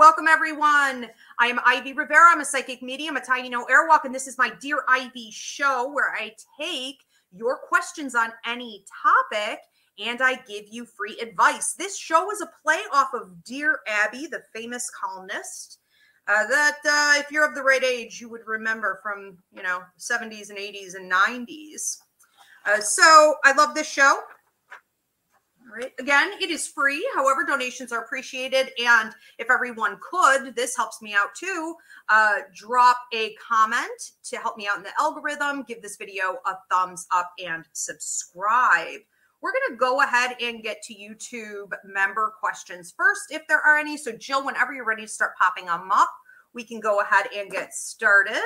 Welcome, everyone. I am Ivy Rivera. I'm a psychic medium, a tiny no airwalk, and this is my Dear Ivy show where I take your questions on any topic and I give you free advice. This show is a play off of Dear Abby, the famous columnist that if you're of the right age, you would remember from, 70s and 80s and 90s. So I love this show. All right. Again, it is free. However, donations are appreciated. And if everyone could, this helps me out too. Drop a comment to help me out in the algorithm. Give this video a thumbs up and subscribe. We're going to go ahead and get to YouTube member questions first, if there are any. So Jill, whenever you're ready to start popping them up, we can go ahead and get started.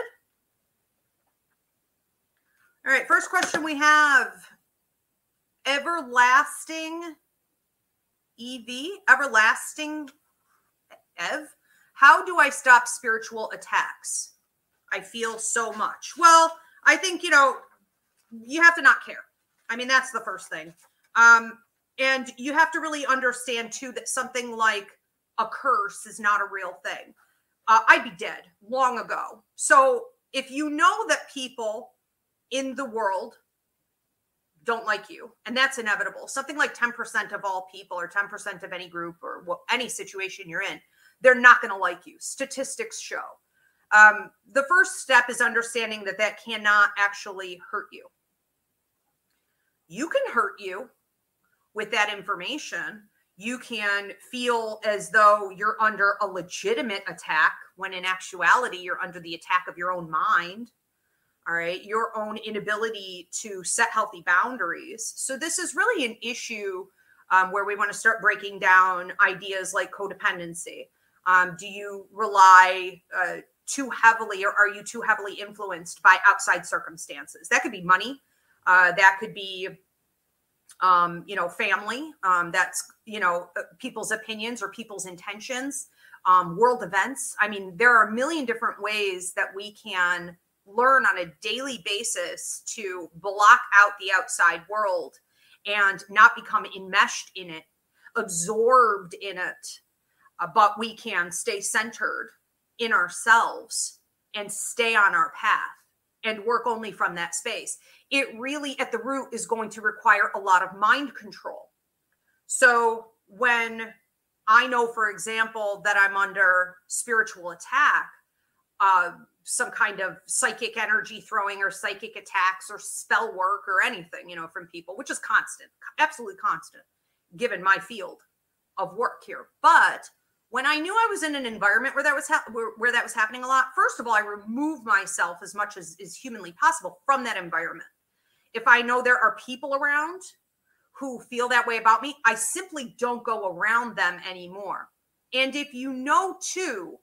All right. First question we have. Everlasting Ev, how do I stop spiritual attacks? I feel so much. Well, I think, you have to not care. I mean, that's the first thing. And you have to really understand too, that something like a curse is not a real thing. I'd be dead long ago. So if you know that people in the world don't like you, and that's inevitable. Something like 10% of all people or 10% of any group or any situation you're in, they're not going to like you. Statistics show. The first step is understanding that that cannot actually hurt you. You can hurt you with that information. You can feel as though you're under a legitimate attack when in actuality, you're under the attack of your own mind. All right, your own inability to set healthy boundaries. So this is really an issue where we want to start breaking down ideas like codependency. Do you rely too heavily, or are you too heavily influenced by outside circumstances? That could be money. That could be, family. That's, people's opinions or people's intentions, world events. I mean, there are a million different ways that we can learn on a daily basis to block out the outside world and not become enmeshed in it, absorbed in it. But we can stay centered in ourselves and stay on our path and work only from that space. It really, at the root, is going to require a lot of mind control. So when I know, for example, that I'm under spiritual attack, some kind of psychic energy throwing or psychic attacks or spell work or anything, from people, which is constant, absolutely constant, given my field of work here. But when I knew I was in an environment where that was happening a lot, first of all, I removed myself as much as is humanly possible from that environment. If I know there are people around who feel that way about me, I simply don't go around them anymore. And if you know too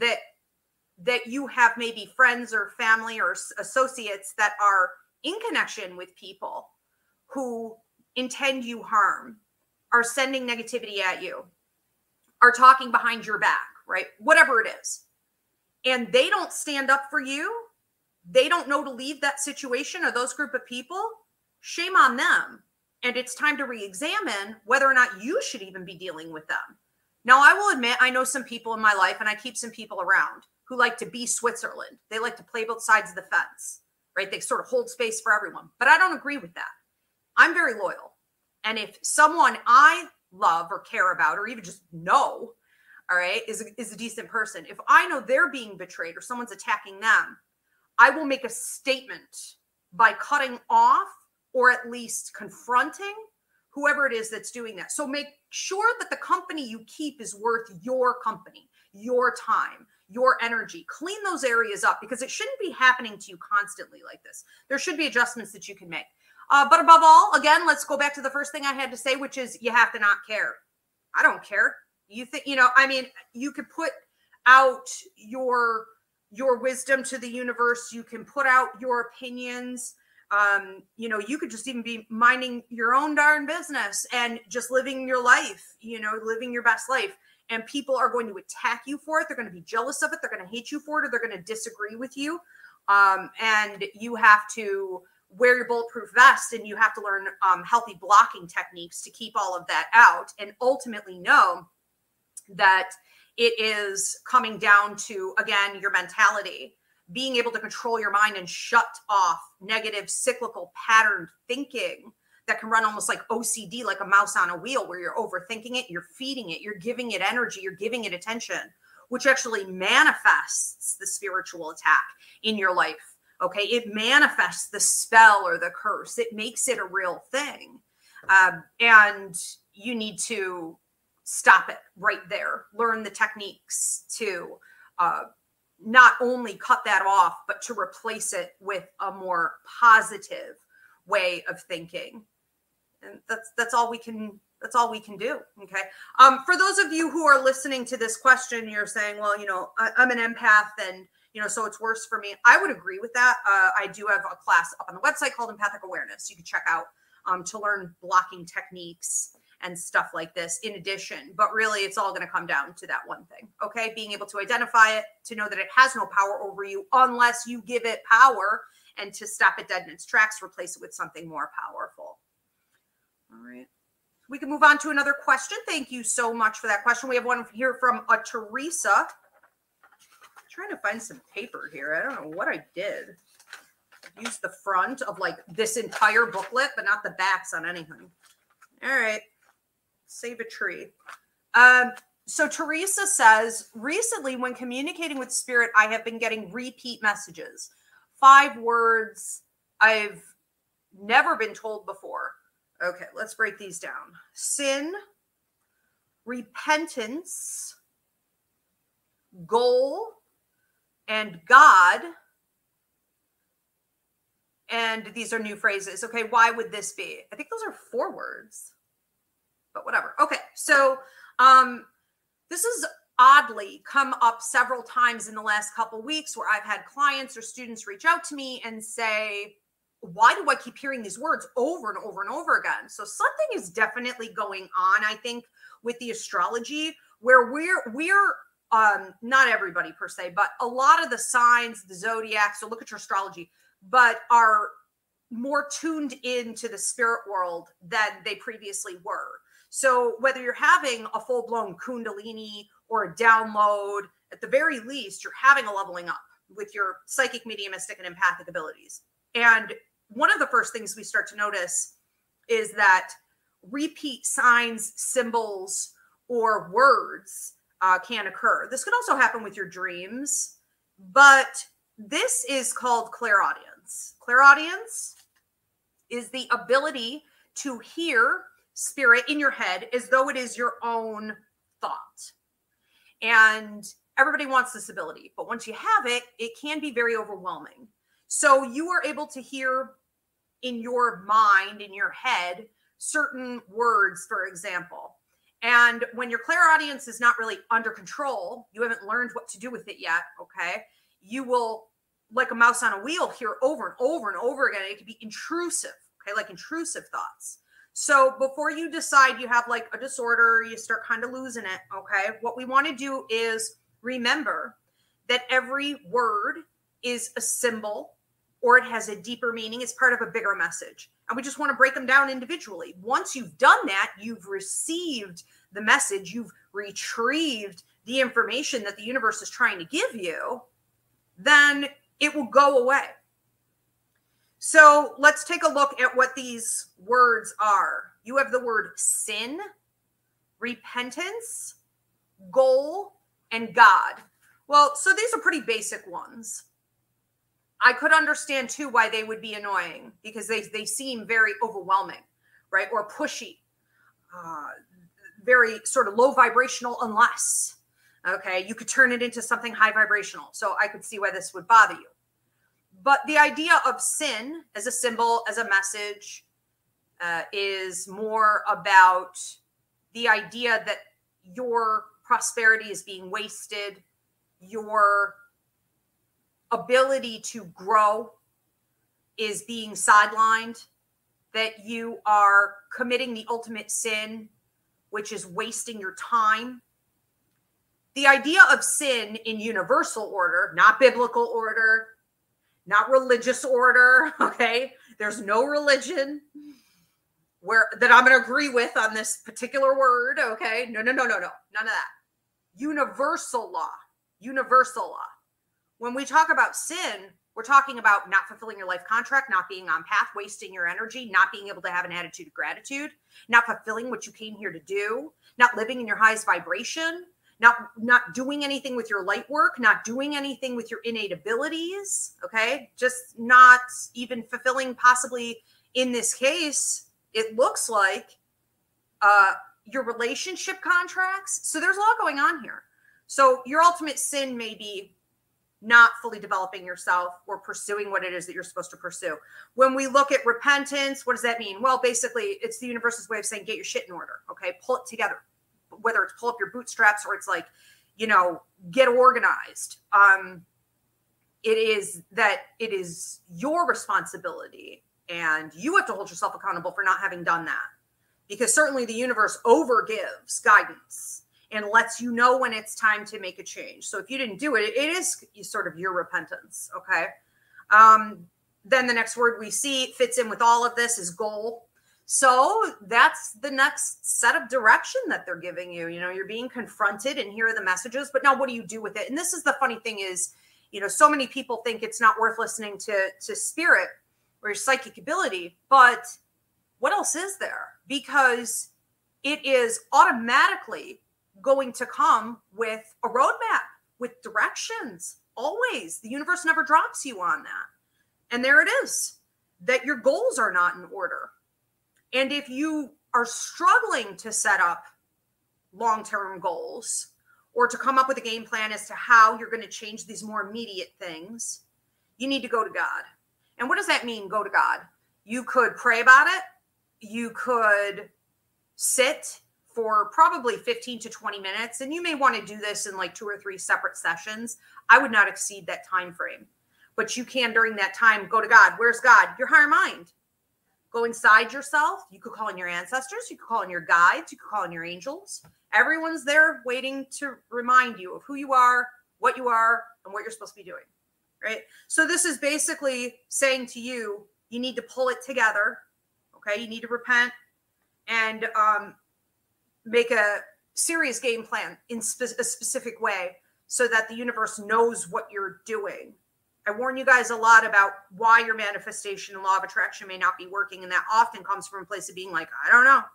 that you have maybe friends or family or associates that are in connection with people who intend you harm, are sending negativity at you, are talking behind your back, right? Whatever it is. And they don't stand up for you. They don't know to leave that situation or those group of people. Shame on them. And it's time to re-examine whether or not you should even be dealing with them. Now, I will admit, I know some people in my life and I keep some people around who like to be Switzerland. They like to play both sides of the fence, right? They sort of hold space for everyone, but I don't agree with that. I'm very loyal. And if someone I love or care about, or even just know, all right, is a decent person, if I know they're being betrayed or someone's attacking them, I will make a statement by cutting off or at least confronting whoever it is that's doing that. So make sure that the company you keep is worth your company, your time, your energy. Clean those areas up, because it shouldn't be happening to you constantly like this. There should be adjustments that you can make. But above all, again, let's go back to the first thing I had to say, which is you have to not care. I don't care. You think, you could put out your wisdom to the universe. You can put out your opinions. You could just even be minding your own darn business and just living your life, living your best life. And people are going to attack you for it. They're going to be jealous of it. They're going to hate you for it, or they're going to disagree with you. And you have to wear your bulletproof vest, and you have to learn healthy blocking techniques to keep all of that out, and ultimately know that It is coming down to, again, your mentality, being able to control your mind and shut off negative cyclical patterned thinking that can run almost like OCD, like a mouse on a wheel, where you're overthinking it, you're feeding it, you're giving it energy, you're giving it attention, which actually manifests the spiritual attack in your life. Okay. It manifests the spell or the curse. It makes it a real thing. And you need to stop it right there. Learn the techniques to not only cut that off, but to replace it with a more positive way of thinking. And that's all we can do. Okay. For those of you who are listening to this question, you're saying, well, I'm an empath and, so it's worse for me. I would agree with that. I do have a class up on the website called Empathic Awareness. You can check out to learn blocking techniques and stuff like this in addition. But really, it's all going to come down to that one thing. Okay. Being able to identify it, to know that it has no power over you unless you give it power, and to stop it dead in its tracks, replace it with something more powerful. All right. We can move on to another question. Thank you so much for that question. We have one here from a Teresa. I'm trying to find some paper here. I don't know what I did. I used the front of like this entire booklet, but not the backs on anything. All right. Save a tree. So Teresa says, recently when communicating with spirit, I have been getting repeat messages. 5 words I've never been told before. Okay, let's break these down. Sin, repentance, goal, and God. And these are new phrases. Okay, why would this be? I think those are 4 words, but whatever. Okay, so this has oddly come up several times in the last couple weeks where I've had clients or students reach out to me and say, why do I keep hearing these words over and over and over again? So something is definitely going on, I think, with the astrology, where we're not everybody per se, but a lot of the signs, the zodiac, so look at your astrology, but are more tuned into the spirit world than they previously were. So whether you're having a full-blown Kundalini or a download, at the very least, you're having a leveling up with your psychic, mediumistic, and empathic abilities. And one of the first things we start to notice is that repeat signs, symbols, or words can occur. This could also happen with your dreams, but this is called clairaudience. Clairaudience is the ability to hear spirit in your head as though it is your own thought. And everybody wants this ability, but once you have it, it can be very overwhelming. So you are able to hear in your mind, in your head, certain words, for example. And when your clairaudience is not really under control, you haven't learned what to do with it yet, okay? You will, like a mouse on a wheel, hear over and over and over again. It can be intrusive, okay? Like intrusive thoughts. So before you decide you have like a disorder, you start kind of losing it, okay? What we want to do is remember that every word is a symbol, or it has a deeper meaning. It's part of a bigger message. And we just want to break them down individually. Once you've done that, you've received the message, you've retrieved the information that the universe is trying to give you, then it will go away. So let's take a look at what these words are. You have the word sin, repentance, goal, and God. Well, so these are pretty basic ones. I could understand too why they would be annoying, because they seem very overwhelming, right? Or pushy, very sort of low vibrational unless, okay, you could turn it into something high vibrational. So I could see why this would bother you. But the idea of sin as a symbol, as a message, is more about the idea that your prosperity is being wasted, your ability to grow is being sidelined, that you are committing the ultimate sin, which is wasting your time. The idea of sin in universal order, not biblical order, not religious order, okay? There's no religion that I'm going to agree with on this particular word, okay? No. None of that. universal law. Universal law. When we talk about sin, we're talking about not fulfilling your life contract, not being on path, wasting your energy, not being able to have an attitude of gratitude, not fulfilling what you came here to do, not living in your highest vibration, not doing anything with your light work, not doing anything with your innate abilities, okay? Just not even fulfilling, possibly in this case, it looks like your relationship contracts. So there's a lot going on here. So your ultimate sin may be not fully developing yourself or pursuing what it is that you're supposed to pursue. When we look at repentance, what does that mean? Well, basically, it's the universe's way of saying, get your shit in order, okay? Pull it together. Whether it's pull up your bootstraps or it's like, get organized. It is your responsibility, and you have to hold yourself accountable for not having done that. Because certainly the universe overgives guidance and lets you know when it's time to make a change. So if you didn't do it, it is sort of your repentance, okay? Then the next word we see fits in with all of this is goal. So that's the next set of direction that they're giving you. You're being confronted, and here are the messages, but now what do you do with it? And this is the funny thing is, so many people think it's not worth listening to spirit or your psychic ability, but what else is there? Because it is automatically going to come with a roadmap, with directions. Always. The universe never drops you on that. And there it is, that your goals are not in order. And if you are struggling to set up long-term goals or to come up with a game plan as to how you're going to change these more immediate things, you need to go to God. And what does that mean, go to God? You could pray about it. You could sit for probably 15 to 20 minutes. And you may want to do this in like 2 or 3 separate sessions. I would not exceed that time frame. But you can, during that time, go to God. Where's God? Your higher mind. Go inside yourself. You could call in your ancestors. You could call in your guides. You could call in your angels. Everyone's there waiting to remind you of who you are, and what you're supposed to be doing, right? So this is basically saying to you, you need to pull it together, okay? You need to repent and make a serious game plan in a specific way so that the universe knows what you're doing. I warn you guys a lot about why your manifestation and law of attraction may not be working. And that often comes from a place of being like, I don't know.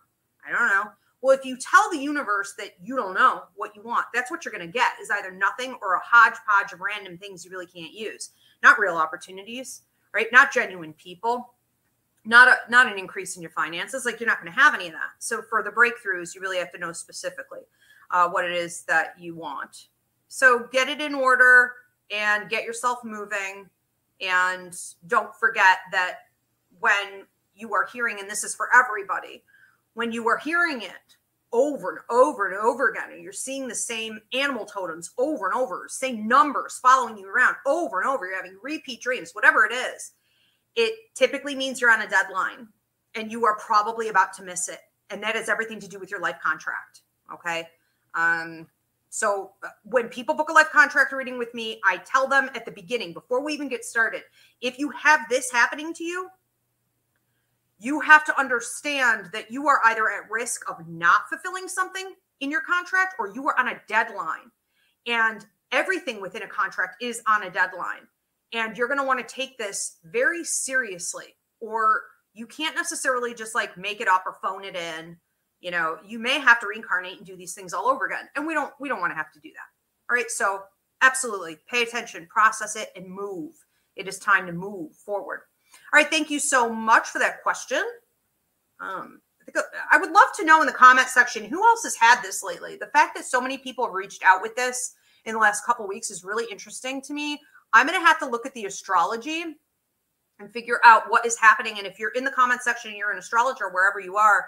Well, if you tell the universe that you don't know what you want, that's what you're going to get, is either nothing or a hodgepodge of random things you really can't use. Not real opportunities, right? Not genuine people, not an increase in your finances. Like, you're not going to have any of that. So for the breakthroughs, you really have to know specifically what it is that you want. So get it in order and get yourself moving. And don't forget that when you are hearing, and this is for everybody, when you are hearing it over and over and over again, and you're seeing the same animal totems over and over, same numbers following you around over and over, you're having repeat dreams, whatever it is, it typically means you're on a deadline and you are probably about to miss it. And that has everything to do with your life contract. Okay. So when people book a life contract reading with me, I tell them at the beginning, before we even get started, if you have this happening to you, you have to understand that you are either at risk of not fulfilling something in your contract, or you are on a deadline. And everything within a contract is on a deadline. And you're going to want to take this very seriously, or you can't necessarily just like make it up or phone it in. You may have to reincarnate and do these things all over again. And we don't want to have to do that. All right. So absolutely pay attention, process it, and move. It is time to move forward. All right. Thank you so much for that question. I would love to know in the comment section, who else has had this lately? The fact that so many people have reached out with this in the last couple of weeks is really interesting to me. I'm going to have to look at the astrology and figure out what is happening. And if you're in the comment section and you're an astrologer, wherever you are,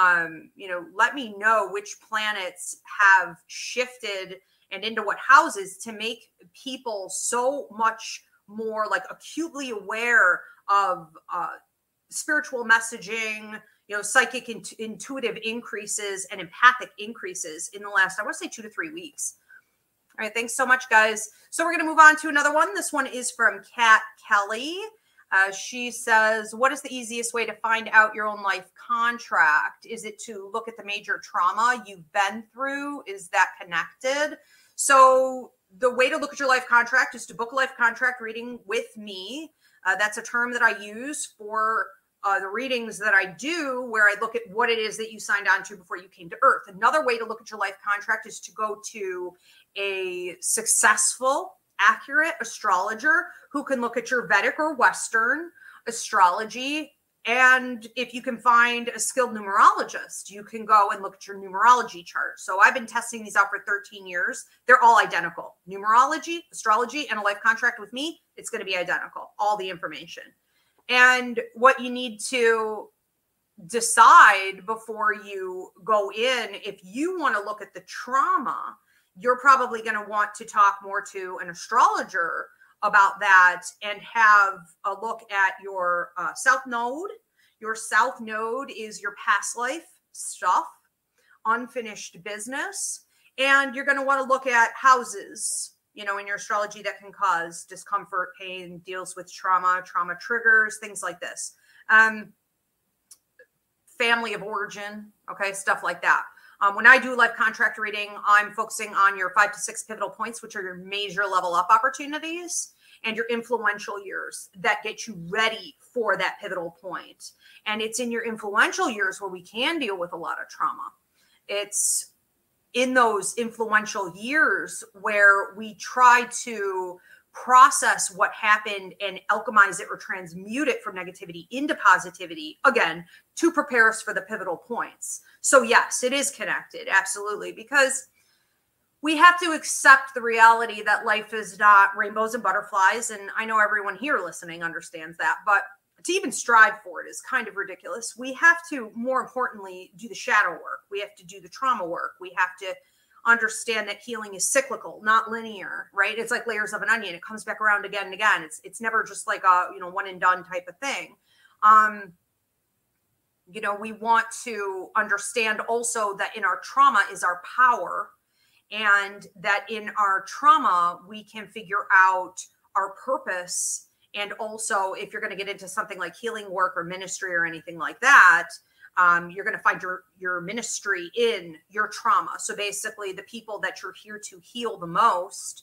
let me know which planets have shifted and into what houses to make people so much more like acutely aware of spiritual messaging, psychic intuitive increases and empathic increases in the last, I want to say 2 to 3 weeks. All right. Thanks so much, guys. So we're going to move on to another one. This one is from Kat Kelly. She says, what is the easiest way to find out your own life contract? Is it to look at the major trauma you've been through? Is that connected? So the way to look at your life contract is to book a life contract reading with me. That's a term that I use for the readings that I do, where I look at what it is that you signed on to before you came to Earth. Another way to look at your life contract is to go to a successful, accurate astrologer who can look at your Vedic or Western astrology. And if you can find a skilled numerologist, you can go and look at your numerology chart. So I've been testing these out for 13 years. They're all identical. Numerology, astrology, and a life contract with me, it's going to be identical, all the information. And what you need to decide before you go in, if you want to look at the trauma, you're probably going to want to talk more to an astrologer about that and have a look at your South Node. Your South Node is your past life stuff, unfinished business. And you're going to want to look at houses, in your astrology that can cause discomfort, pain, deals with trauma triggers, things like this. Family of origin, okay, stuff like that. When I do life contract reading, I'm focusing on your 5 to 6 pivotal points, which are your major level up opportunities and your influential years that get you ready for that pivotal point. And it's in your influential years where we can deal with a lot of trauma. It's in those influential years where we try to process what happened and alchemize it or transmute it from negativity into positivity, again, to prepare us for the pivotal points. So yes, it is connected, absolutely, because we have to accept the reality that life is not rainbows and butterflies. And I know everyone here listening understands that, but to even strive for it is kind of ridiculous. We have to, more importantly, do the shadow work. We have to do the trauma work. We have to understand that healing is cyclical, not linear, right? It's like layers of an onion. It comes back around again and again. It's never just like a, one and done type of thing. We want to understand also that in our trauma is our power, and that in our trauma, we can figure out our purpose. And also, if you're going to get into something like healing work or ministry or anything like that, you're going to find your ministry in your trauma. So basically, the people that you're here to heal the most,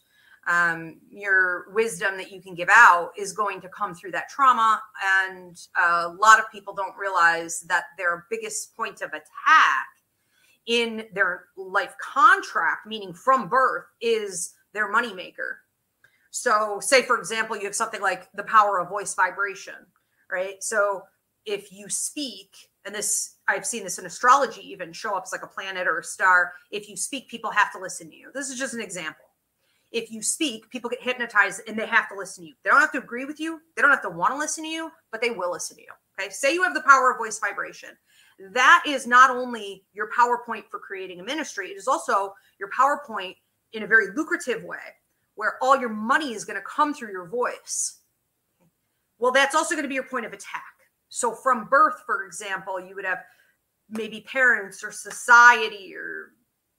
your wisdom that you can give out is going to come through that trauma. And a lot of people don't realize that their biggest point of attack in their life contract, meaning from birth, is their moneymaker. So say, for example, you have something like the power of voice vibration, right? So if you speak, and this, I've seen this in astrology even show up as like a planet or a star. If you speak, people have to listen to you. This is just an example. If you speak, people get hypnotized and they have to listen to you. They don't have to agree with you. They don't have to want to listen to you, but they will listen to you. Okay. Say you have the power of voice vibration. That is not only your PowerPoint for creating a ministry, it is also your PowerPoint in a very lucrative way where all your money is going to come through your voice. Well, that's also going to be your point of attack. So from birth, for example, you would have maybe parents or society or,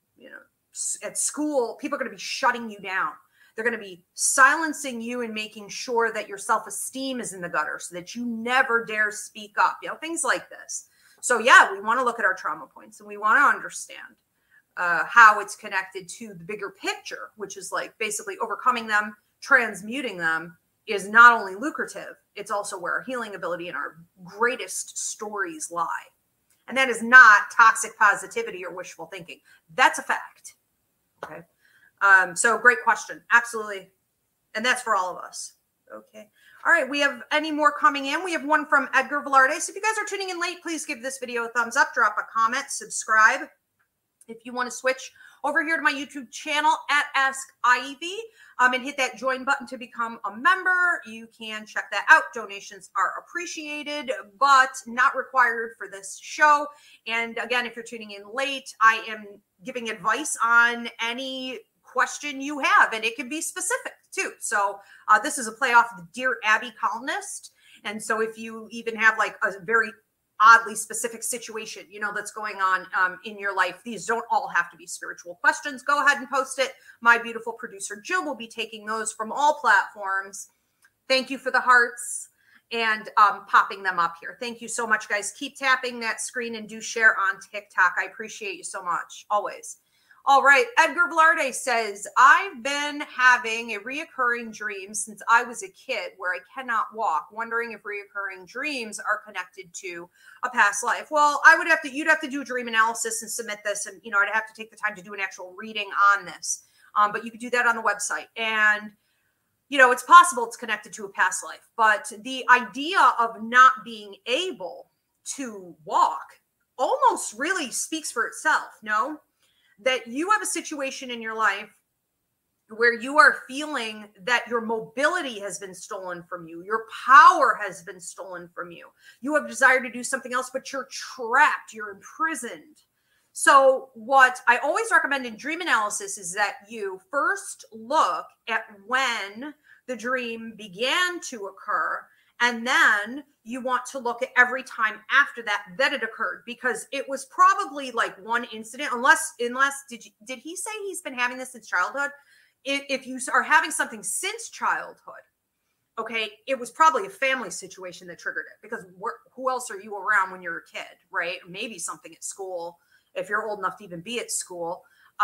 at school, people are going to be shutting you down. They're going to be silencing you and making sure that your self-esteem is in the gutter so that you never dare speak up, things like this. So yeah, we want to look at our trauma points and we want to understand how it's connected to the bigger picture, which is like basically overcoming them, transmuting them is not only lucrative, it's also where our healing ability and our greatest stories lie. And that is not toxic positivity or wishful thinking. That's a fact. Okay. So great question. Absolutely. And that's for all of us. Okay. All right. We have any more coming in? We have one from Edgar Velarde. So if you guys are tuning in late, please give this video a thumbs up, drop a comment, subscribe. If you want to switch over here to my YouTube channel at Ask Ivy and hit that join button to become a member, you can check that out. Donations are appreciated, but not required for this show. And again, if you're tuning in late, I am giving advice on any question you have, and it can be specific too. So this is a play off the Dear Abby columnist. And so if you even have like a very oddly specific situation, that's going on in your life, these don't all have to be spiritual questions. Go ahead and post it. My beautiful producer, Jill, will be taking those from all platforms. Thank you for the hearts. and popping them up here. Thank you so much, guys. Keep tapping that screen and do share on TikTok. I appreciate you so much, always. All right, Edgar Velarde says, I've been having a reoccurring dream since I was a kid where I cannot walk, wondering if reoccurring dreams are connected to a past life. Well, you'd have to do a dream analysis and submit this, and, I'd have to take the time to do an actual reading on this. But you could do that on the website. And, it's possible it's connected to a past life, but the idea of not being able to walk almost really speaks for itself, no? That you have a situation in your life where you are feeling that your mobility has been stolen from you. Your power has been stolen from you. You have desire to do something else, but you're trapped. You're imprisoned. So what I always recommend in dream analysis is that you first look at when the dream began to occur, and then you want to look at every time after that it occurred, because it was probably like one incident, unless did he say he's been having this since childhood? If you are having something since childhood, okay, it was probably a family situation that triggered it, because who else are you around when you're a kid, right? Maybe something at school, if you're old enough to even be at school.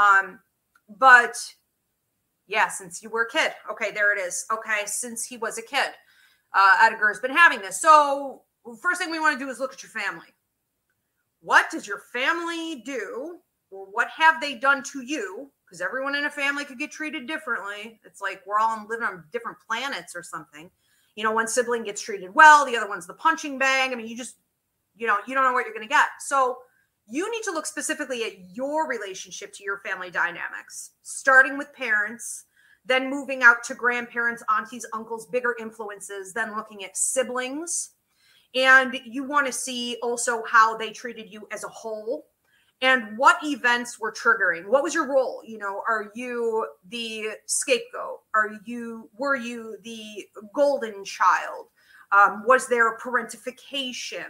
But yeah, since you were a kid. Okay, there it is. Okay, since he was a kid. Edgar has been having this. So first thing we want to do is look at your family. What does your family do? Or what have they done to you? Because everyone in a family could get treated differently. It's like we're all living on different planets or something. One sibling gets treated well, the other one's the punching bag. I mean, you don't know what you're going to get. So you need to look specifically at your relationship to your family dynamics, starting with parents, then moving out to grandparents, aunties, uncles, bigger influences, then looking at siblings. And you want to see also how they treated you as a whole and what events were triggering. What was your role? Are you the scapegoat? Were you the golden child? Was there parentification?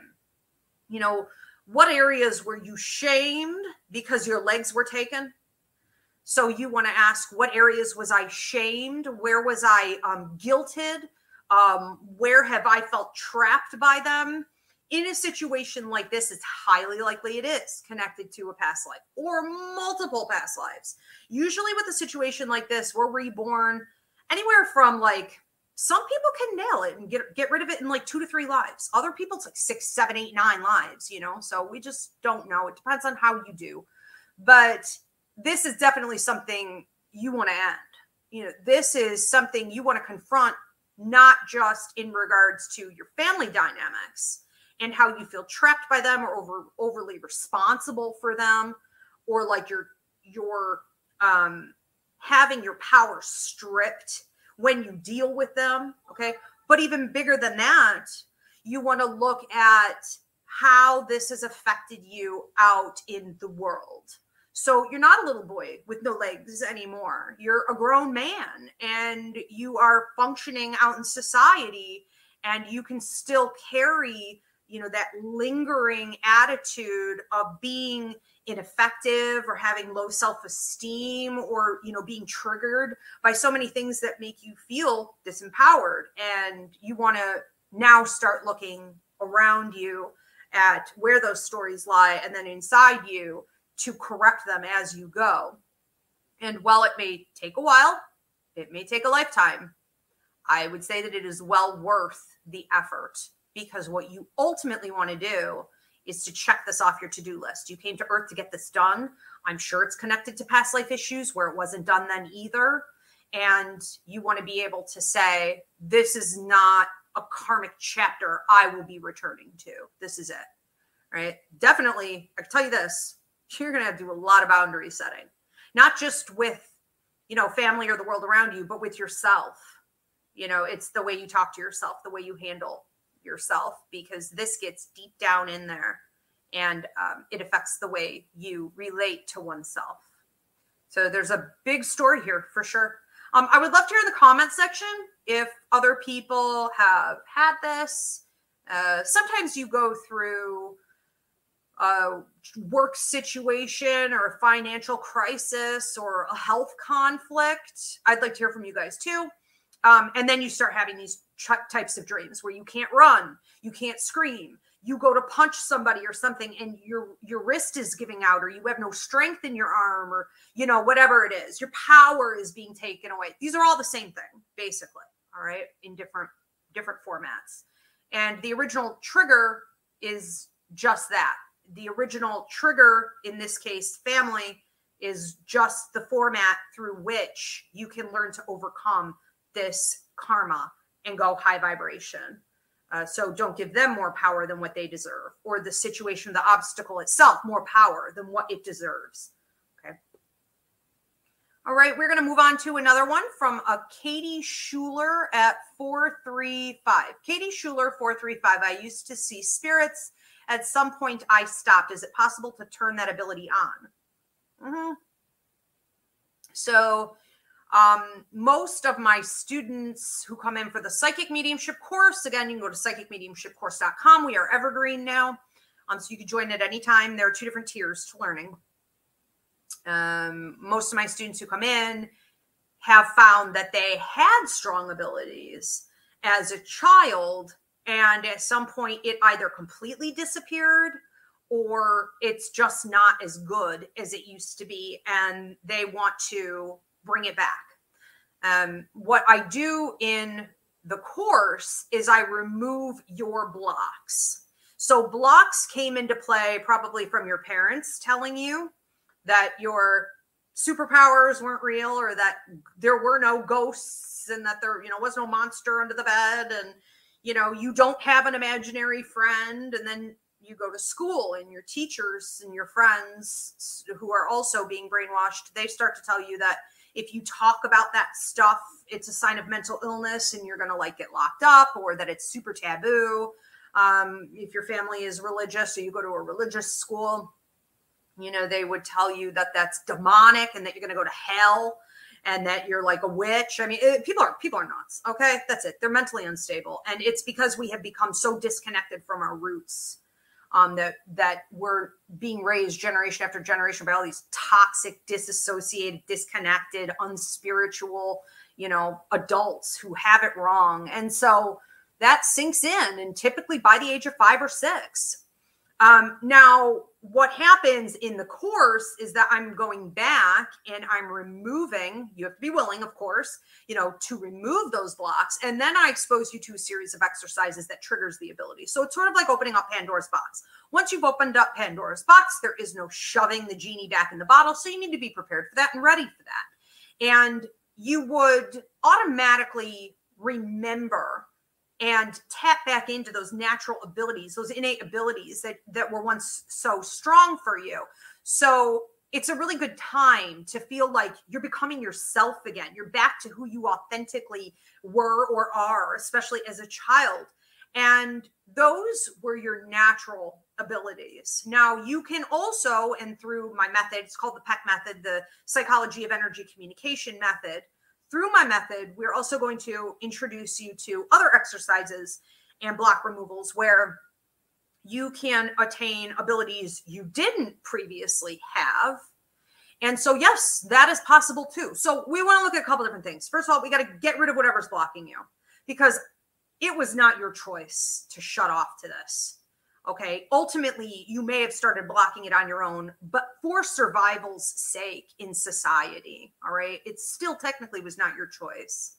What areas were you shamed because your legs were taken? So you want to ask, what areas was I shamed? Where was I guilted? Where have I felt trapped by them? In a situation like this, it's highly likely it is connected to a past life or multiple past lives. Usually with a situation like this, we're reborn anywhere from some people can nail it and get rid of it in 2 to 3 lives. Other people, it's 6, 7, 8, 9 lives, so we just don't know. It depends on how you do. But this is definitely something you want to end. This is something you want to confront, not just in regards to your family dynamics and how you feel trapped by them or overly responsible for them, or you're having your power stripped when you deal with them. Okay. But even bigger than that, you want to look at how this has affected you out in the world. So you're not a little boy with no legs anymore. You're a grown man and you are functioning out in society, and you can still carry, that lingering attitude of being ineffective or having low self-esteem or, being triggered by so many things that make you feel disempowered. And you want to now start looking around you at where those stories lie, and then inside you, to correct them as you go. And while it may take a while, it may take a lifetime, I would say that it is well worth the effort, because what you ultimately want to do is to check this off your to-do list. You came to Earth to get this done. I'm sure it's connected to past life issues where it wasn't done then either. And you want to be able to say, this is not a karmic chapter I will be returning to. This is it, right? Definitely, I can tell you this, you're going to have to do a lot of boundary setting, not just with, family or the world around you, but with yourself. It's the way you talk to yourself, the way you handle yourself, because this gets deep down in there, and it affects the way you relate to oneself. So there's a big story here for sure. I would love to hear in the comment section if other people have had this. Sometimes you go through a work situation or a financial crisis or a health conflict. I'd like to hear from you guys too. And then you start having these types of dreams where you can't run, you can't scream, you go to punch somebody or something and your wrist is giving out, or you have no strength in your arm, or, you know, whatever it is, your power is being taken away. These are all the same thing, basically. All right. In different formats. And the original trigger is just that. The original trigger, in this case, family, is just the format through which you can learn to overcome this karma and go high vibration. So don't give them more power than what they deserve, or the situation, the obstacle itself, more power than what it deserves. Okay. All right. We're going to move on to another one from a Katie Schuler at 435. Katie Schuler, 435. I used to see spirits. At some point I stopped. Is it possible to turn that ability on? Mm-hmm. So most of my students who come in for the psychic mediumship course, again, you can go to psychicmediumshipcourse.com. We are evergreen now. So you can join at any time. There are 2 different tiers to learning. Most of my students who come in have found that they had strong abilities as a child, and at some point it either completely disappeared or it's just not as good as it used to be, and they want to bring it back. What I do in the course is I remove your blocks. So blocks came into play probably from your parents telling you that your superpowers weren't real, or that there were no ghosts, and that there, you know, was no monster under the bed, and, you know, you don't have an imaginary friend. And then you go to school and your teachers and your friends who are also being brainwashed, they start to tell you that if you talk about that stuff, it's a sign of mental illness and you're going to like get locked up, or that it's super taboo. If your family is religious, or you go to a religious school, you know, they would tell you that that's demonic and that you're going to go to hell and that you're like a witch. I mean, people are nuts. Okay. That's it. They're mentally unstable. And it's because we have become so disconnected from our roots. That we're being raised generation after generation by all these toxic, disassociated, disconnected, unspiritual, you know, adults who have it wrong. And so that sinks in, and typically by the age of 5 or 6. Now, what happens in the course is that I'm going back and I'm removing, you have to be willing, of course, you know, to remove those blocks. And then I expose you to a series of exercises that triggers the ability. So it's sort of like opening up Pandora's box. Once you've opened up Pandora's box, there is no shoving the genie back in the bottle. So you need to be prepared for that and ready for that. And you would automatically remember and tap back into those natural abilities, those innate abilities that were once so strong for you. So it's a really good time to feel like you're becoming yourself again. You're back to who you authentically were or are, especially as a child. And those were your natural abilities. Now you can also, and through my method, it's called the PEC method, the Psychology of Energy Communication method. Through my method, we're also going to introduce you to other exercises and block removals where you can attain abilities you didn't previously have. And so, yes, that is possible too. So we want to look at a couple different things. First of all, we got to get rid of whatever's blocking you, because it was not your choice to shut off to this. Okay. Ultimately, you may have started blocking it on your own, but for survival's sake in society. All right. It still technically was not your choice.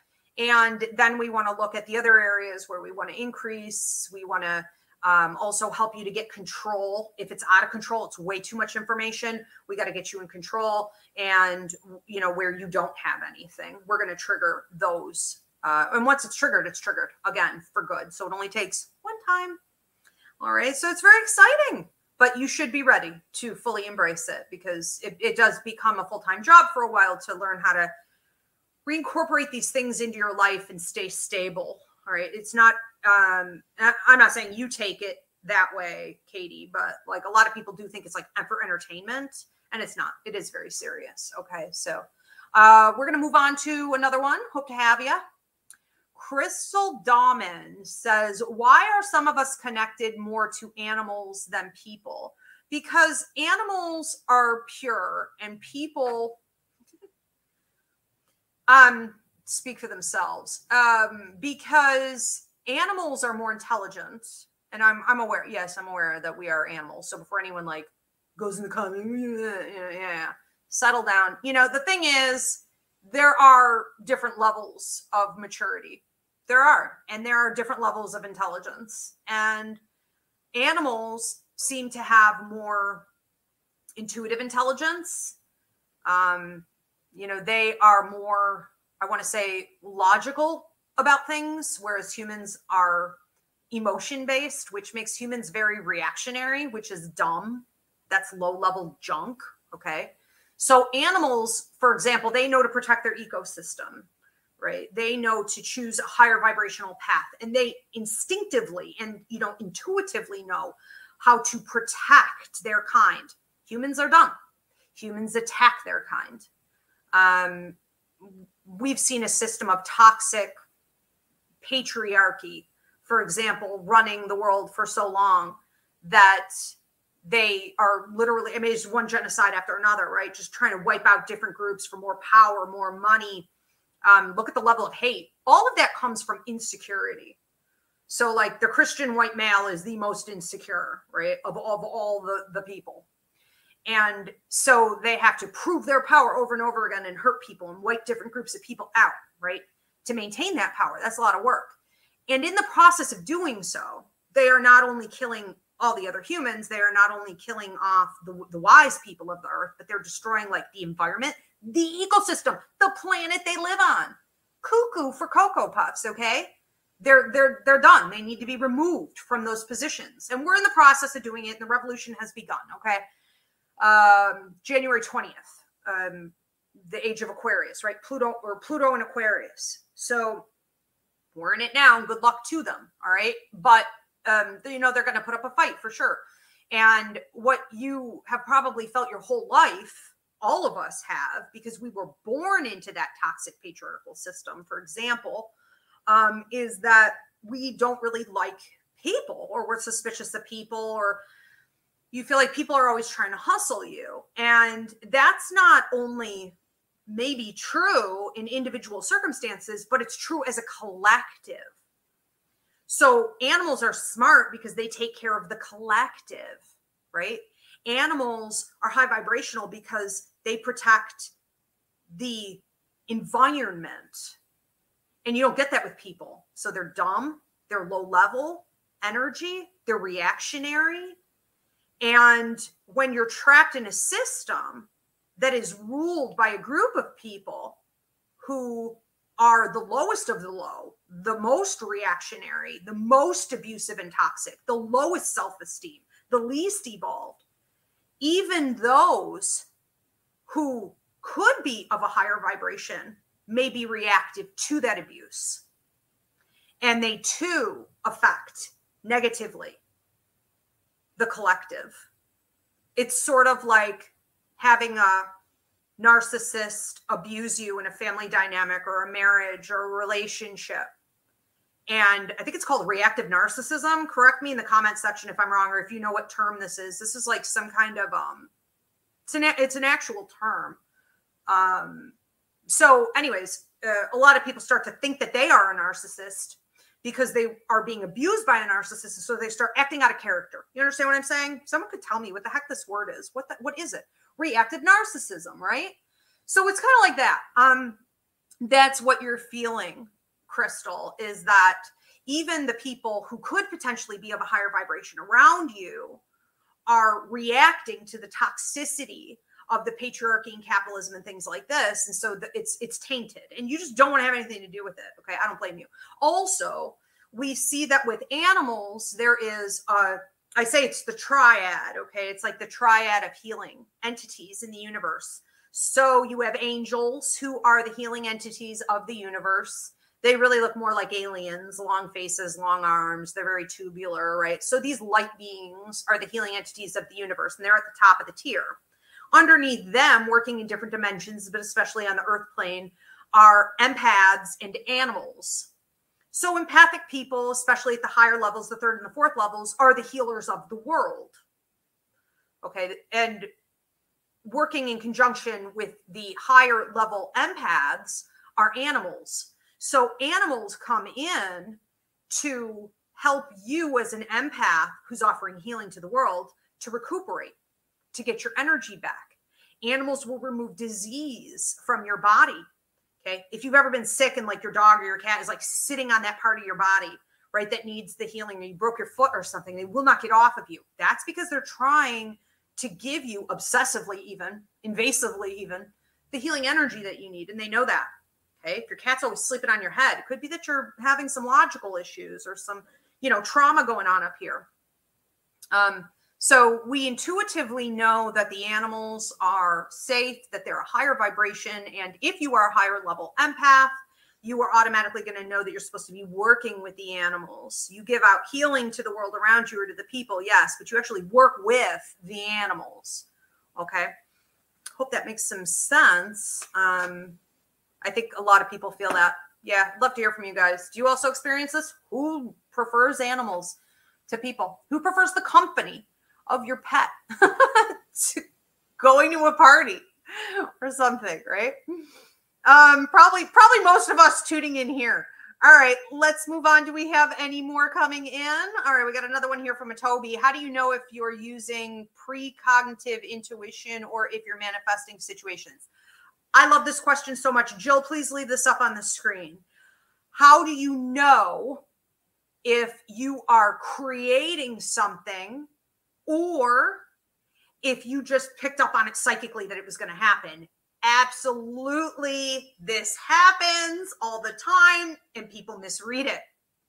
And then we want to look at the other areas where we want to increase. We want to also help you to get control. If it's out of control, it's way too much information. We got to get you in control. And, you know, where you don't have anything, we're going to trigger those. And once it's triggered again for good. So it only takes one time. All right. So it's very exciting, but you should be ready to fully embrace it, because it does become a full-time job for a while to learn how to reincorporate these things into your life and stay stable. All right. It's not, I'm not saying you take it that way, Katie, but like a lot of people do think it's like for entertainment, and it's not. It is very serious. Okay. So we're going to move on to another one. Hope to have you. Crystal Dawman says, why are some of us connected more to animals than people? Because animals are pure and people, speak for themselves. Because animals are more intelligent, and I'm aware. Yes, I'm aware that we are animals. So before anyone like goes in the comments, yeah, settle down. You know, the thing is, there are different levels of maturity. There are different levels of intelligence, and animals seem to have more intuitive intelligence. You know, they are more, I want to say, logical about things, whereas humans are emotion based, which makes humans very reactionary, which is dumb. That's low level junk. Okay. So animals, for example, they know to protect their ecosystem, right? They know to choose a higher vibrational path, and they instinctively and, you know, intuitively know how to protect their kind. Humans are dumb. Humans attack their kind. We've seen a system of toxic patriarchy, for example, running the world for so long that they are literally, I mean, it's one genocide after another, right? Just trying to wipe out different groups for more power, more money. Look at the level of hate. All of that comes from insecurity. So like the Christian white male is the most insecure, right? Of all the people. And so they have to prove their power over and over again and hurt people and wipe different groups of people out, right? To maintain that power. That's a lot of work. And in the process of doing so, they are not only killing all the other humans, they are not only killing off the wise people of the earth, but they're destroying like the environment, the ecosystem, the planet they live on. Cuckoo for Cocoa Puffs, okay? They're done. They need to be removed from those positions. And we're in the process of doing it. The revolution has begun, okay? January 20th, the age of Aquarius, right? Pluto and Aquarius. So we're in it now, and good luck to them. All right. But, you know, they're going to put up a fight for sure. And what you have probably felt your whole life, all of us have, because we were born into that toxic patriarchal system, for example, is that we don't really like people, or we're suspicious of people, or you feel like people are always trying to hustle you. And that's not only maybe true in individual circumstances, but it's true as a collective. So animals are smart because they take care of the collective, right? Animals are high vibrational because they protect the environment. And you don't get that with people. So they're dumb, they're low level energy, they're reactionary. And when you're trapped in a system that is ruled by a group of people who are the lowest of the low, the most reactionary, the most abusive and toxic, the lowest self-esteem, the least evolved, even those who could be of a higher vibration may be reactive to that abuse. And they too affect negatively the collective. It's sort of like having a narcissist abuse you in a family dynamic or a marriage or a relationship. And I think it's called reactive narcissism. Correct me in the comment section if I'm wrong, or if you know what term this is. This is like some kind of, it's an actual term. So anyways, a lot of people start to think that they are a narcissist because they are being abused by a narcissist. So they start acting out of character. You understand what I'm saying? Someone could tell me what the heck this word is. What is it? Reactive narcissism, right? So it's kind of like that. That's what you're feeling, Crystal, is that even the people who could potentially be of a higher vibration around you are reacting to the toxicity of the patriarchy and capitalism and things like this. And so it's tainted, and you just don't want to have anything to do with it. Okay. I don't blame you. Also, we see that with animals, there is I say it's the triad. Okay. It's like the triad of healing entities in the universe. So you have angels, who are the healing entities of the universe. They really look more like aliens, long faces, long arms. They're very tubular, right? So these light beings are the healing entities of the universe, and they're at the top of the tier. Underneath them, working in different dimensions, but especially on the earth plane, are empaths and animals. So empathic people, especially at the higher levels, the third and the fourth levels, are the healers of the world. Okay. And working in conjunction with the higher level empaths are animals. So animals come in to help you as an empath who's offering healing to the world to recuperate, to get your energy back. Animals will remove disease from your body. Okay. If you've ever been sick and like your dog or your cat is like sitting on that part of your body, right, that needs the healing, or you broke your foot or something, they will not get off of you. That's because they're trying to give you obsessively, even invasively, even the healing energy that you need. And they know that. Okay. If your cat's always sleeping on your head, it could be that you're having some logical issues or some, trauma going on up here. So we intuitively know that the animals are safe, that they're a higher vibration. And if you are a higher level empath, you are automatically going to know that you're supposed to be working with the animals. You give out healing to the world around you or to the people, yes, but you actually work with the animals. Okay. Hope that makes some sense. I think a lot of people feel that. Yeah, I'd love to hear from you guys. Do you also experience this? Who prefers animals to people? Who prefers the company of your pet to going to a party or something, right? Probably most of us tuning in here. All right, let's move on. Do we have any more coming in? All right, we got another one here from a Toby. How do you know if you're using precognitive intuition or if you're manifesting situations? I love this question so much. Jill, please leave this up on the screen. How do you know if you are creating something or if you just picked up on it psychically that it was going to happen? Absolutely. This happens all the time and people misread it.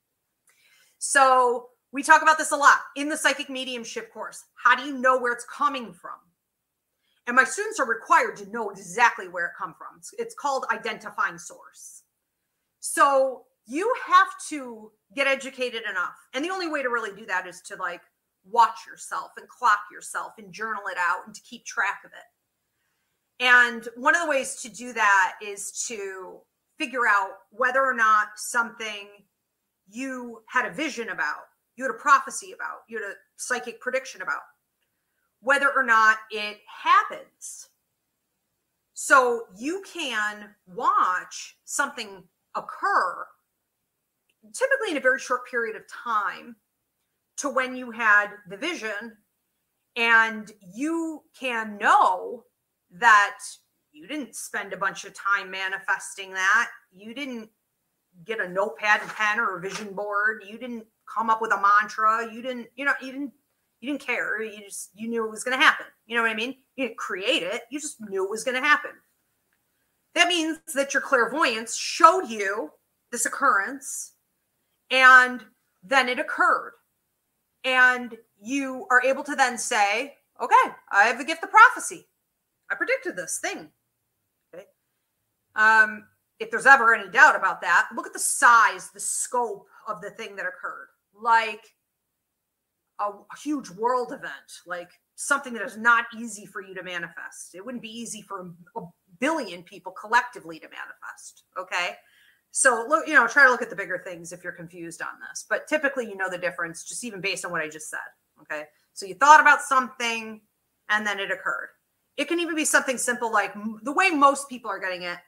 So we talk about this a lot in the psychic mediumship course. How do you know where it's coming from? And my students are required to know exactly where it comes from. It's called identifying source. So you have to get educated enough. And the only way to really do that is to like watch yourself and clock yourself and journal it out and to keep track of it. And one of the ways to do that is to figure out whether or not something you had a vision about, you had a prophecy about, you had a psychic prediction about, whether or not it happens. So you can watch something occur, typically in a very short period of time, to when you had the vision, and you can know that you didn't spend a bunch of time manifesting that. You didn't get a notepad and pen or a vision board. You didn't come up with a mantra. You didn't care. You knew it was going to happen. You know what I mean? You didn't create it. You just knew it was going to happen. That means that your clairvoyance showed you this occurrence, and then it occurred. And you are able to then say, okay, I have the gift of prophecy. I predicted this thing. Okay. If there's ever any doubt about that, look at the size, the scope of the thing that occurred. Like a huge world event, like something that is not easy for you to manifest. It wouldn't be easy for a billion people collectively to manifest. Okay. So look, try to look at the bigger things if you're confused on this, but typically, you know, the difference just even based on what I just said. Okay. So you thought about something and then it occurred. It can even be something simple, like the way most people are getting it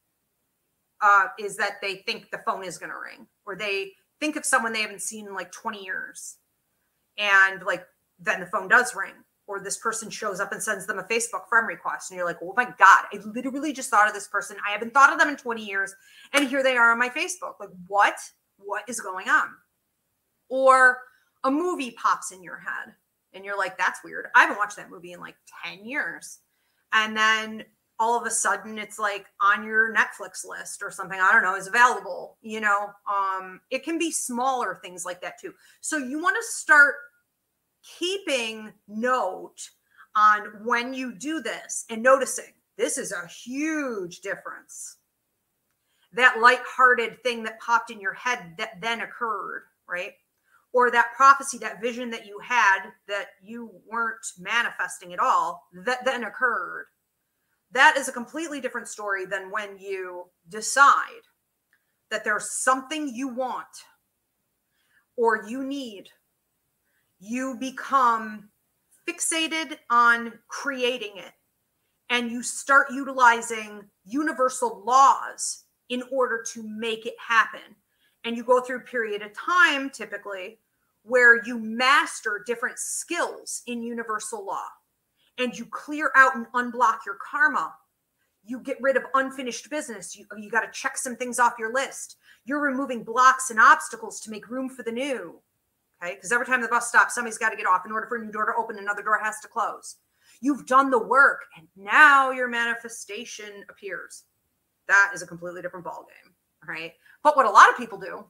is that they think the phone is going to ring, or they think of someone they haven't seen in like 20 years. And like, then the phone does ring, or this person shows up and sends them a Facebook friend request. And you're like, oh my God, I literally just thought of this person. I haven't thought of them in 20 years. And here they are on my Facebook. Like, what is going on? Or a movie pops in your head and you're like, that's weird. I haven't watched that movie in like 10 years. And then all of a sudden it's like on your Netflix list or something, I don't know, is available, it can be smaller things like that too. So you want to start keeping note on when you do this and noticing this is a huge difference. That lighthearted thing that popped in your head that then occurred, right? Or that prophecy, that vision that you had that you weren't manifesting at all, that then occurred. That is a completely different story than when you decide that there's something you want or you need. You become fixated on creating it, and you start utilizing universal laws in order to make it happen. And you go through a period of time, typically, where you master different skills in universal law, and you clear out and unblock your karma. You get rid of unfinished business. You got to check some things off your list. You're removing blocks and obstacles to make room for the new. Okay, because every time the bus stops, somebody's got to get off. In order for a new door to open, another door has to close. You've done the work, and now your manifestation appears. That is a completely different ballgame, right? But what a lot of people do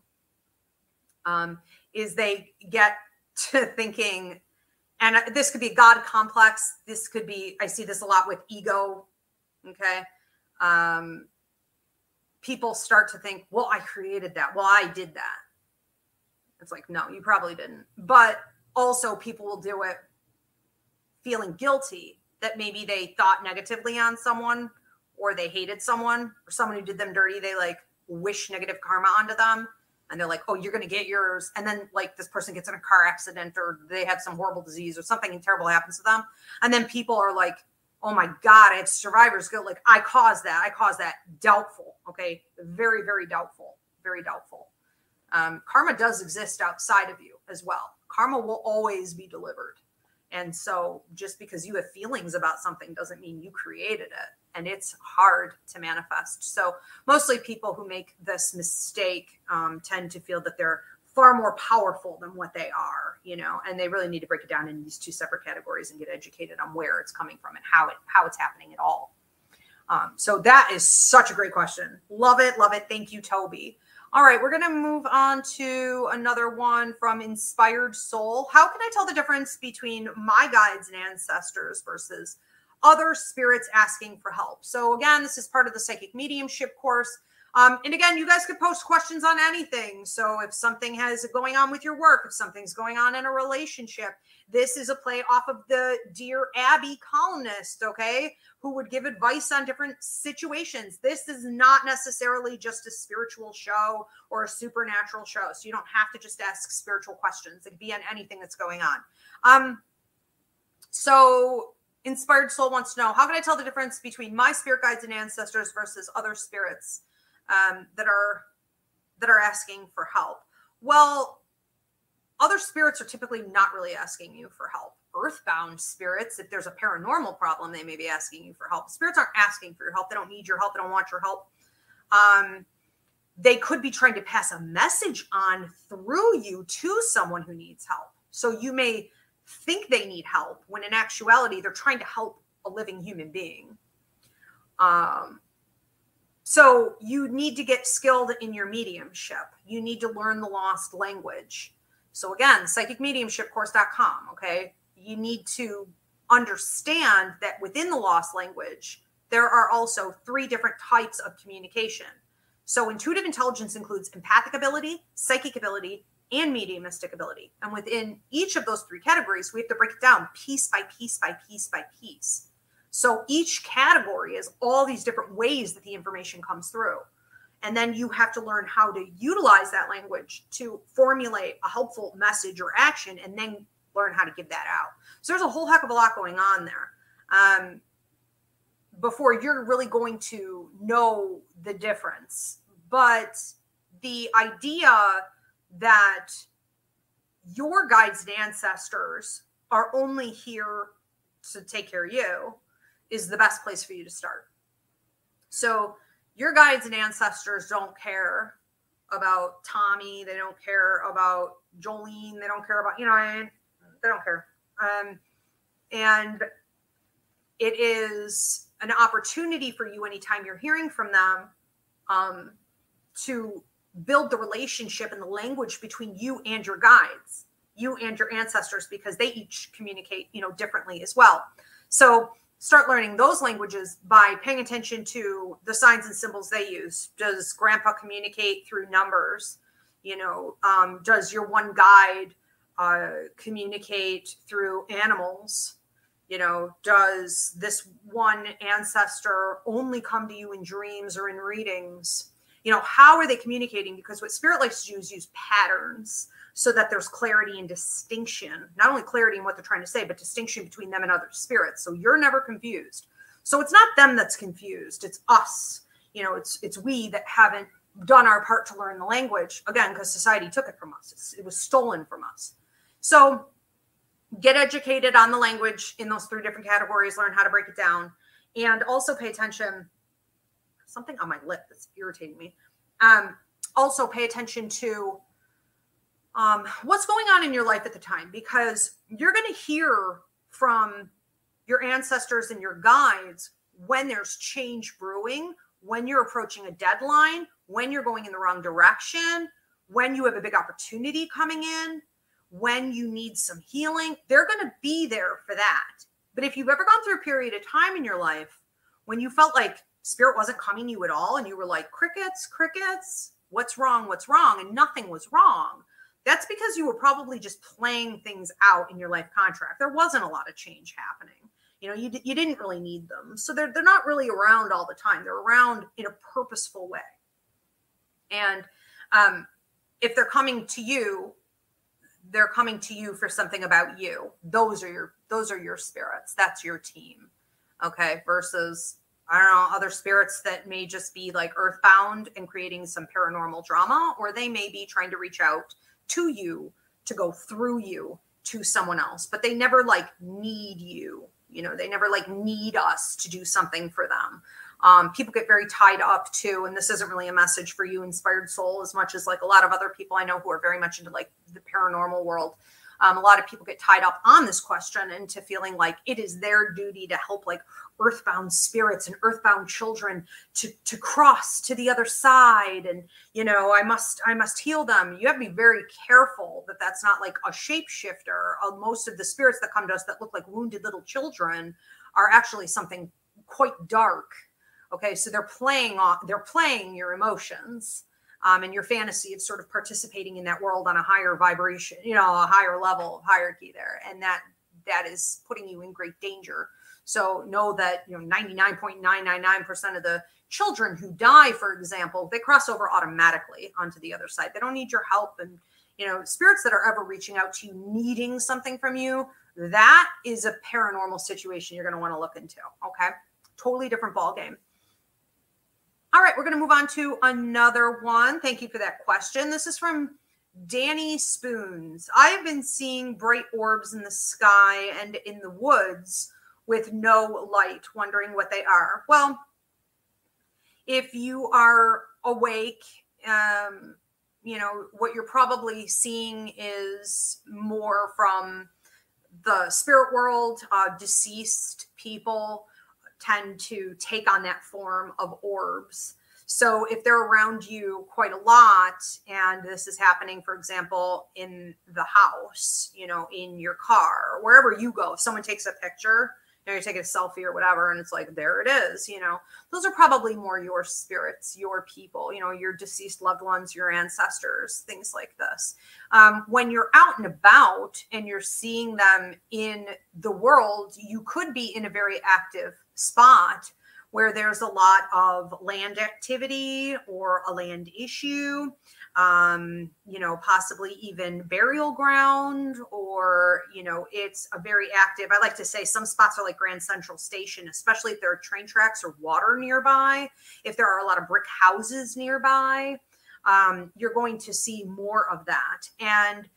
is they get to thinking, and this could be God complex. This could be, I see this a lot with ego, okay? People start to think, well, I created that. Well, I did that. It's like, no, you probably didn't. But also people will do it feeling guilty that maybe they thought negatively on someone, or they hated someone, or someone who did them dirty. They like wish negative karma onto them. And they're like, oh, you're going to get yours. And then like this person gets in a car accident, or they have some horrible disease, or something terrible happens to them. And then people are like, oh my God, I have survivor's guilt. Like I caused that. Doubtful. Okay. Very, very doubtful. Very doubtful. Karma does exist outside of you as well. Karma will always be delivered. And so just because you have feelings about something doesn't mean you created it. And it's hard to manifest. So mostly people who make this mistake tend to feel that they're far more powerful than what they are, you know, and they really need to break it down in these two separate categories and get educated on where it's coming from and how it's happening at all. So that is such a great question. Love it. Love it. Thank you, Toby. All right, we're going to move on to another one from Inspired Soul. How can I tell the difference between my guides and ancestors versus other spirits asking for help? So again, this is part of the psychic mediumship course. And again, you guys could post questions on anything. So if something has going on with your work, if something's going on in a relationship, this is a play off of the Dear Abby columnist, okay, who would give advice on different situations. This is not necessarily just a spiritual show or a supernatural show. So you don't have to just ask spiritual questions. It could be on anything that's going on. So Inspired Soul wants to know, how can I tell the difference between my spirit guides and ancestors versus other spirits that are asking for help? Well, other spirits are typically not really asking you for help. Earthbound spirits, if there's a paranormal problem, they may be asking you for help. Spirits aren't asking for your help. They don't need your help. They don't want your help. They could be trying to pass a message on through you to someone who needs help. So you may think they need help when in actuality, they're trying to help a living human being. So you need to get skilled in your mediumship. You need to learn the lost language. So again, psychicmediumshipcourse.com, okay? You need to understand that within the lost language, there are also 3 different types of communication. So intuitive intelligence includes empathic ability, psychic ability, and mediumistic ability. And within each of those 3 categories, we have to break it down piece by piece by piece by piece. So each category is all these different ways that the information comes through. And then you have to learn how to utilize that language to formulate a helpful message or action, and then learn how to give that out. So there's a whole heck of a lot going on there before you're really going to know the difference. But the idea that your guides and ancestors are only here to take care of you is the best place for you to start. So your guides and ancestors don't care about Tommy. They don't care about Jolene. They don't care about, you know what I mean? They don't care. And it is an opportunity for you anytime you're hearing from them to build the relationship and the language between you and your guides, you and your ancestors, because they each communicate, you know, differently as well. So start learning those languages by paying attention to the signs and symbols they use. Does grandpa communicate through numbers? You know, does your one guide communicate through animals? You know, does this one ancestor only come to you in dreams or in readings? You know, how are they communicating? Because what spirit likes to do is use patterns so that there's clarity and distinction, not only clarity in what they're trying to say, but distinction between them and other spirits. So you're never confused. So it's not them that's confused. It's us. it's we that haven't done our part to learn the language, again, because society took it from us. It was stolen from us. So get educated on the language in those 3 different categories, learn how to break it down, and also pay attention. Something on my lip that's irritating me. Also pay attention to what's going on in your life at the time, because you're going to hear from your ancestors and your guides when there's change brewing, when you're approaching a deadline, when you're going in the wrong direction, when you have a big opportunity coming in, when you need some healing. They're going to be there for that. But if you've ever gone through a period of time in your life when you felt like spirit wasn't coming to you at all, and you were like, crickets, what's wrong, and nothing was wrong, that's because you were probably just playing things out in your life contract. There wasn't a lot of change happening. You didn't really need them. So they're not really around all the time. They're around in a purposeful way. And if they're coming to you for something about you. Those are your spirits. That's your team. Okay. Versus, I don't know, other spirits that may just be like earthbound and creating some paranormal drama, or they may be trying to reach out to you to go through you to someone else, but they never like need you. They never like need us to do something for them. People get very tied up too, and this isn't really a message for you, inspired soul, as much as like a lot of other people I know who are very much into like the paranormal world. A lot of people get tied up on this question into feeling like it is their duty to help like earthbound spirits and earthbound children to cross to the other side. And, I must heal them. You have to be very careful that that's not like a shapeshifter. Most of the spirits that come to us that look like wounded little children are actually something quite dark. Okay. So they're playing your emotions. And your fantasy of sort of participating in that world on a higher vibration, a higher level of hierarchy there. And that is putting you in great danger. So know that, 99.999% of the children who die, for example, they cross over automatically onto the other side. They don't need your help. And, spirits that are ever reaching out to you, needing something from you, that is a paranormal situation you're going to want to look into. Okay. Totally different ballgame. All right, we're going to move on to another one. Thank you for that question. This is from Danny Spoons. I have been seeing bright orbs in the sky and in the woods with no light, wondering what they are. Well, if you are awake, what you're probably seeing is more from the spirit world. Deceased people tend to take on that form of orbs. So if they're around you quite a lot, and this is happening, for example, in the house, in your car, wherever you go, if someone takes a picture, you're taking a selfie or whatever, and it's like, there it is, those are probably more your spirits, your people, your deceased loved ones, your ancestors, things like this. When you're out and about and you're seeing them in the world, you could be in a very active spot where there's a lot of land activity or a land issue, possibly even burial ground, or, it's a very active, I like to say some spots are like Grand Central Station, especially if there are train tracks or water nearby. If there are a lot of brick houses nearby, you're going to see more of that. And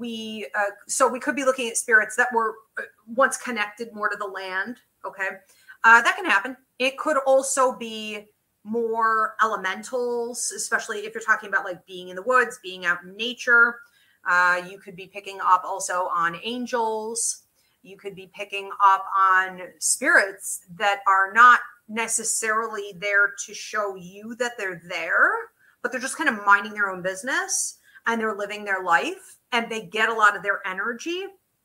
so we could be looking at spirits that were once connected more to the land. Okay. That can happen. It could also be more elementals, especially if you're talking about like being in the woods, being out in nature. You could be picking up also on angels. You could be picking up on spirits that are not necessarily there to show you that they're there, but they're just kind of minding their own business and they're living their life, and they get a lot of their energy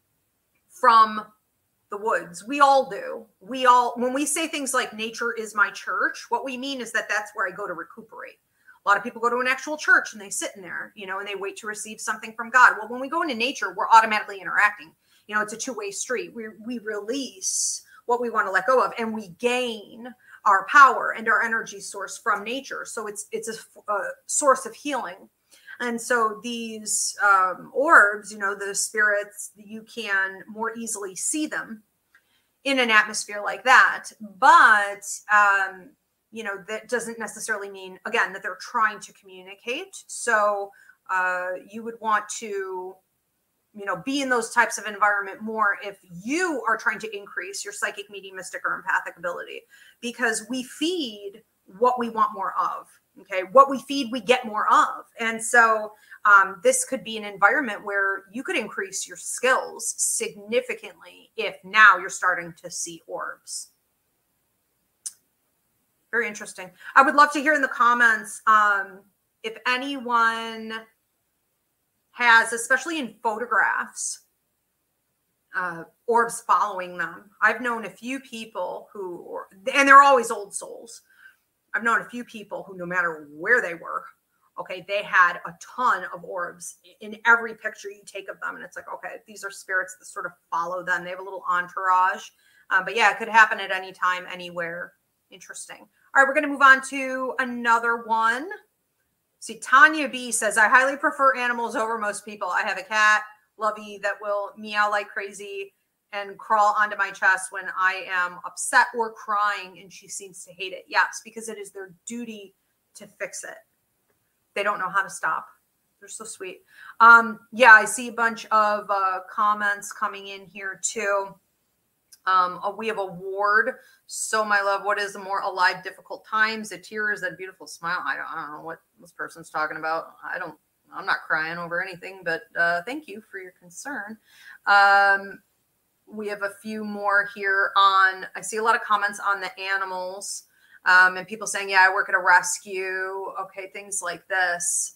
from the woods. We all do. When we say things like nature is my church, what we mean is that that's where I go to recuperate. A lot of people go to an actual church and they sit in there, and they wait to receive something from God. Well, when we go into nature, we're automatically interacting. It's a two-way street. We release what we want to let go of, and we gain our power and our energy source from nature. So it's a source of healing. And so these orbs, the spirits, you can more easily see them in an atmosphere like that. But that doesn't necessarily mean, again, that they're trying to communicate. So you would want to, be in those types of environment more if you are trying to increase your psychic, mediumistic, or empathic ability, because we feed what we want more of. Okay. What we feed, we get more of. And so this could be an environment where you could increase your skills significantly if now you're starting to see orbs. Very interesting. I would love to hear in the comments if anyone has, especially in photographs, orbs following them. I've known a few people and they're always old souls. I've known a few people who, no matter where they were, okay, they had a ton of orbs in every picture you take of them. And it's like, okay, these are spirits that sort of follow them. They have a little entourage. But yeah, it could happen at any time, anywhere. Interesting. All right, we're going to move on to another one. See, Tanya B says, I highly prefer animals over most people. I have a cat, Lovey, that will meow like crazy and crawl onto my chest when I am upset or crying, and she seems to hate it. Yes, because it is their duty to fix it. They don't know how to stop. They're so sweet. Yeah, I see a bunch of comments coming in here too. We have a Ward. So, my love, what is the more alive, difficult times? A tear is that beautiful smile. I don't know what this person's talking about. I'm not crying over anything, but thank you for your concern. We have a few more here I see a lot of comments on the animals, and people saying, yeah, I work at a rescue. Okay. Things like this.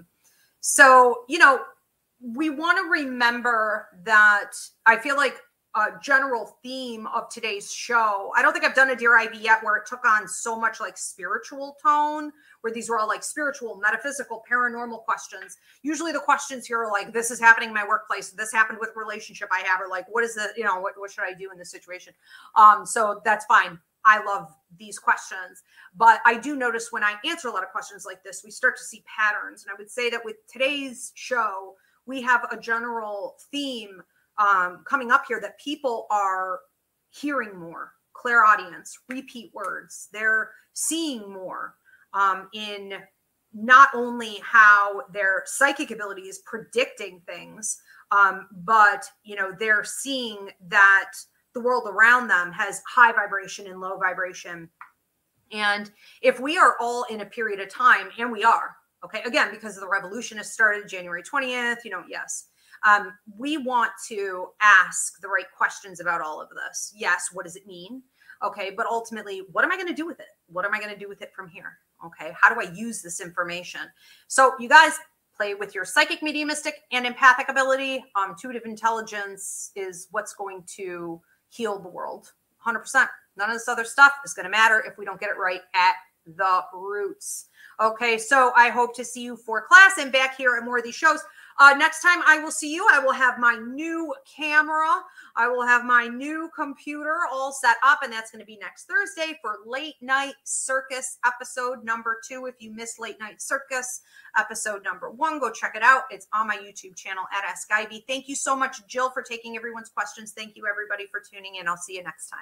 So, we want to remember that I feel like a general theme of today's show. I don't think I've done a Dear Ivy yet where it took on so much like spiritual tone, where these were all like spiritual, metaphysical, paranormal questions. Usually the questions here are like, this is happening in my workplace. This happened with relationship I have, or like, what is the, what should I do in this situation? So that's fine. I love these questions, but I do notice when I answer a lot of questions like this, we start to see patterns. And I would say that with today's show, we have a general theme coming up here that people are hearing more, clairaudience, repeat words. They're seeing more in not only how their psychic ability is predicting things, but they're seeing that the world around them has high vibration and low vibration. And if we are all in a period of time, and we are, okay, again, because the revolution has started January 20th, yes. We want to ask the right questions about all of this. Yes, what does it mean? Okay, but ultimately, what am I going to do with it? What am I going to do with it from here? Okay, how do I use this information? So you guys play with your psychic, mediumistic, and empathic ability. Intuitive intelligence is what's going to heal the world. 100%. None of this other stuff is going to matter if we don't get it right at the roots. Okay, so I hope to see you for class and back here at more of these shows. Next time I will see you, I will have my new camera. I will have my new computer all set up, and that's going to be next Thursday for Late Night Circus episode number 2. If you missed Late Night Circus episode number 1, go check it out. It's on my YouTube channel at Ask Ivy. Thank you so much, Jill, for taking everyone's questions. Thank you, everybody, for tuning in. I'll see you next time.